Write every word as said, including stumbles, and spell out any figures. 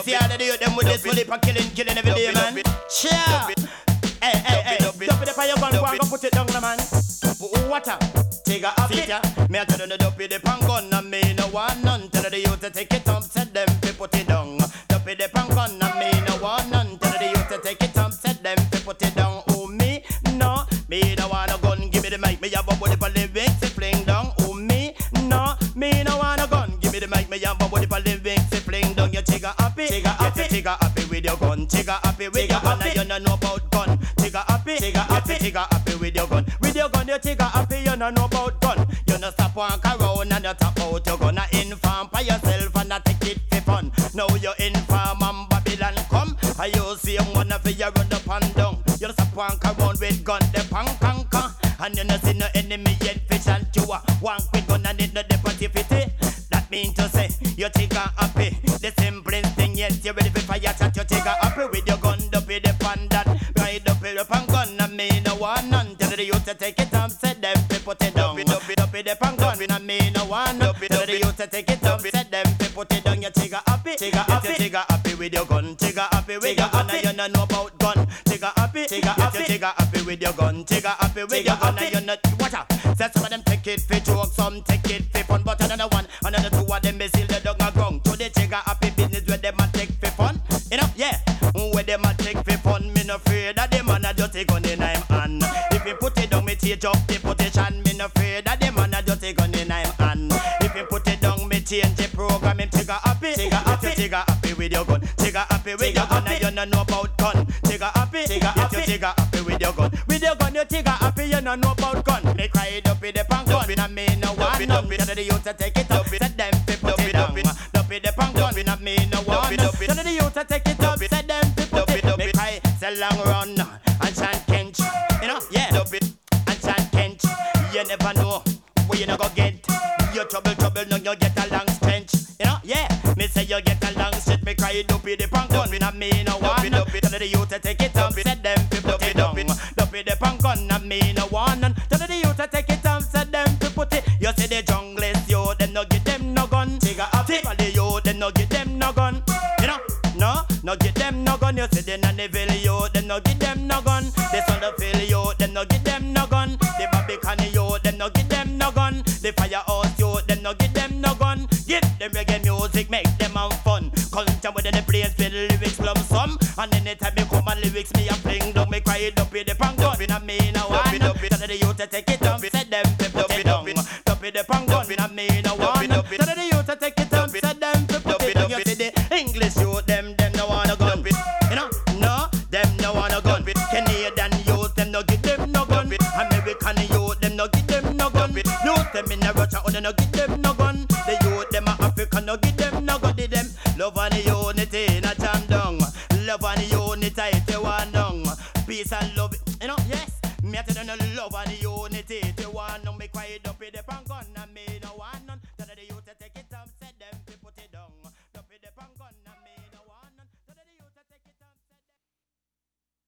see how they do them with this fully for killing, killing every day, man. Sure. Hey, hey, hey. Dump it up on your gun, go and go put it down, man. Water. Take a fit. Me a tell them to dump it up on gun, and me no want none. Tell the youth to take it up, set them to put it down. Dump it up on gun, and me no want none. Tell the youth to take it up, set them to put it down. Oh me, no, me no want a gun. Give me the mic, me have a body for living, to fling down. Oh me, no, me no want a gun. Give me the mic, me have a body for living, to fling down. You take a happy, take a happy, take a happy with your gun. Take a happy with your gun, and you don't know about gun. Take a happy, take a happy, take a happy with your gun. With your gun, you take a happy, you don't know about gun. You no stop walk around and you tap out your gun. You inform by yourself and not take it for fun. Now you inform and Babylon come. I you see one of you run up and down. You no stop walk around with gun, the pang pang pang. And you no see no enemy yet fish and you walk with gun and it no depositivity. That mean to say you take a happy. The simplest thing, yes, you ready for fire chat. You take a happy with your gun, up with the pandan. Ride up with the pan gun and me no want none. Tell the youth to take it up, set them to put it down. Up with up with the pan gun and me no want none. Tell the youth to take it up, set them to put it down. You take a happy, take a happy, take a happy with your gun. Take a happy with your gun and you no know about gun. Take a happy, take a happy, take a happy with your gun. Take a happy with your gun and you not watch out. Say some of them take it for joke, some take it for fun, but another one, another two of them they seal the dog a ground. So they take a happy business where them a take for fun. You know, yeah, where them a take for fun. Me no afraid that them man a just take on the name hand. If you put it down, me change up the position. Me no afraid that them man a just take on the name hand. If you put it down, me change the program. Him take a happy, take a happy, take a happy with your gun. Take a happy with your gun, and you no know about gun. Take a happy, take a happy, take a happy with your gun. With your gun, you take a happy, you no know about gun. Me cry it up with the pang gun, and me no want none. Tell the youth to take it up, set them to put it down. Dump it the pang gun, and me no want none. Tell the youth to take it up, set them to put it down. Me cry, say long run and chant Kench, you know, yeah. Dump it and chant Kench. You never know where you no go get. You trouble, trouble, now you get a long stench. You know, yeah. Me say you get a long shit. Me cry, dump it the pang gun, and me no want none. Tell the youth to take it up, set them to put it down. Dump it the pang gun, and me no want none. Tell the youth to take it up, set them to put it. You see the jungle, yo, them no give them no gun. Take a happy, yo, them no give them no gun. You know, no, no give them no gun. You see the Nannyville, yo, them no give them no gun. The Sutherfield, yo, them no give them no gun. The Barbican, yo, them no give them no gun. The Firehouse, yo, them no give them no gun. Give them reggae music, make them have fun. Culture within the place with lyrics lump sum. And anytime me come and lyrics me a fling down. Me cry it up with the pang gun, and me no want none. Tell the youth to take it up, set them to put it down. Dump it the pang gun, and me no want none. Tell the youth to take it up, set them to put it down. You see the English youth, them, them no want a gun. You know, no, them no want a gun. Canadian youth, them no give them no gun. American youth, them no give them no gun. Youth, them in a Russia, they no give them no gun. The youth, them a African, no give them no gun. They them love and unity in a jam down.